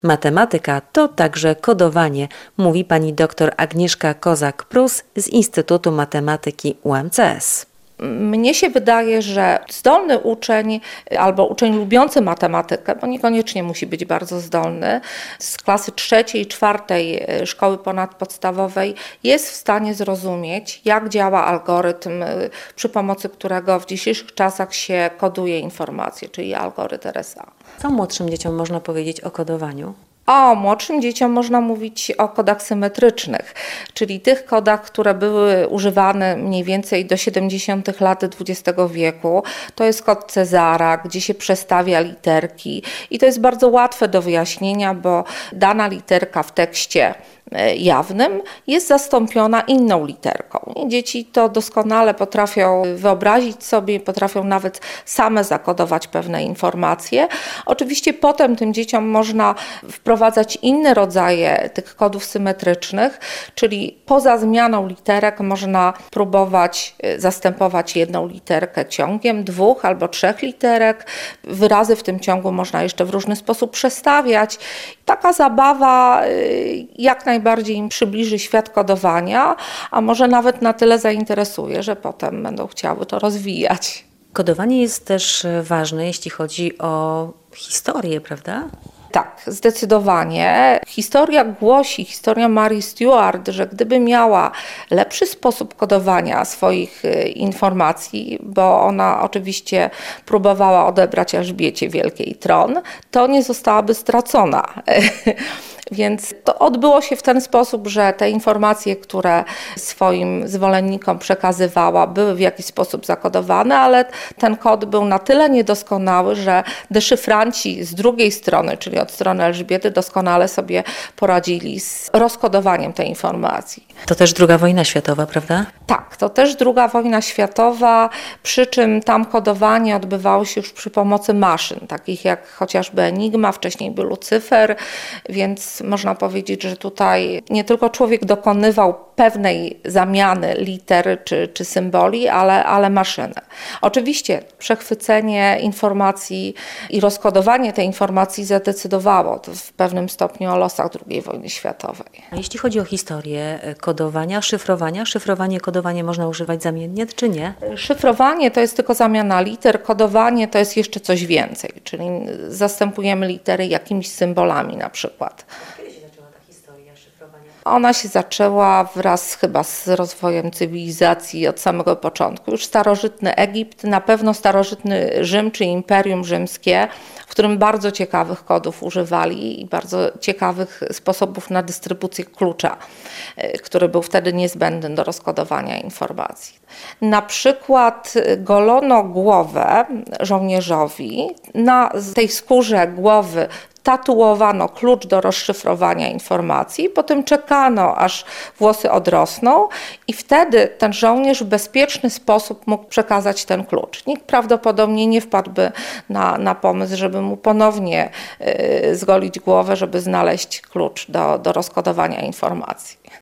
Matematyka to także kodowanie, mówi pani dr Agnieszka Kozak-Prus z Instytutu Matematyki UMCS. Mnie się wydaje, że zdolny uczeń albo uczeń lubiący matematykę, bo niekoniecznie musi być bardzo zdolny, z klasy 3. i 4. szkoły ponadpodstawowej jest w stanie zrozumieć, jak działa algorytm, przy pomocy którego w dzisiejszych czasach się koduje informacje, czyli algorytm RSA. Co młodszym dzieciom można powiedzieć o kodowaniu? O młodszym dzieciom można mówić o kodach symetrycznych, czyli tych kodach, które były używane mniej więcej do 70. lat XX wieku. To jest kod Cezara, gdzie się przestawia literki i to jest bardzo łatwe do wyjaśnienia, bo dana literka w tekście jawnym jest zastąpiona inną literką. I dzieci to doskonale potrafią wyobrazić sobie, potrafią nawet same zakodować pewne informacje. Oczywiście potem tym dzieciom można wprowadzać inne rodzaje tych kodów symetrycznych, czyli poza zmianą literek można próbować zastępować jedną literkę ciągiem 2 albo 3 literek. Wyrazy w tym ciągu można jeszcze w różny sposób przestawiać. Taka zabawa jak najbardziej im przybliży świat kodowania, a może nawet na tyle zainteresuje, że potem będą chciały to rozwijać. Kodowanie jest też ważne, jeśli chodzi o historię, prawda? Tak, zdecydowanie. Historia Marii Stuart, że gdyby miała lepszy sposób kodowania swoich informacji, bo ona oczywiście próbowała odebrać Elżbiecie Wielkiej tron, to nie zostałaby stracona. Więc to odbyło się w ten sposób, że te informacje, które swoim zwolennikom przekazywała, były w jakiś sposób zakodowane, ale ten kod był na tyle niedoskonały, że deszyfranci z drugiej strony, czyli od strony Elżbiety, doskonale sobie poradzili z rozkodowaniem tej informacji. To też II wojna światowa, prawda? Tak, to też II wojna światowa, przy czym tam kodowanie odbywało się już przy pomocy maszyn, takich jak chociażby Enigma, wcześniej był Lucyfer, więc można powiedzieć, że tutaj nie tylko człowiek dokonywał pewnej zamiany liter czy symboli, ale maszyny. Oczywiście przechwycenie informacji i rozkodowanie tej informacji zadecydowało w pewnym stopniu o losach II wojny światowej. A jeśli chodzi o historię kodowania, szyfrowanie, kodowanie można używać zamiennie, czy nie? Szyfrowanie to jest tylko zamiana liter, kodowanie to jest jeszcze coś więcej, czyli zastępujemy litery jakimiś symbolami na przykład. Ona się zaczęła wraz chyba z rozwojem cywilizacji od samego początku. Już starożytny Egipt, na pewno starożytny Rzym czy Imperium Rzymskie, w którym bardzo ciekawych kodów używali i bardzo ciekawych sposobów na dystrybucję klucza, który był wtedy niezbędny do rozkodowania informacji. Na przykład golono głowę żołnierzowi, na tej skórze głowy tatuowano klucz do rozszyfrowania informacji, potem czekano, aż włosy odrosną i wtedy ten żołnierz w bezpieczny sposób mógł przekazać ten klucz. Nikt prawdopodobnie nie wpadłby na pomysł, żeby mu ponownie zgolić głowę, żeby znaleźć klucz do rozkodowania informacji.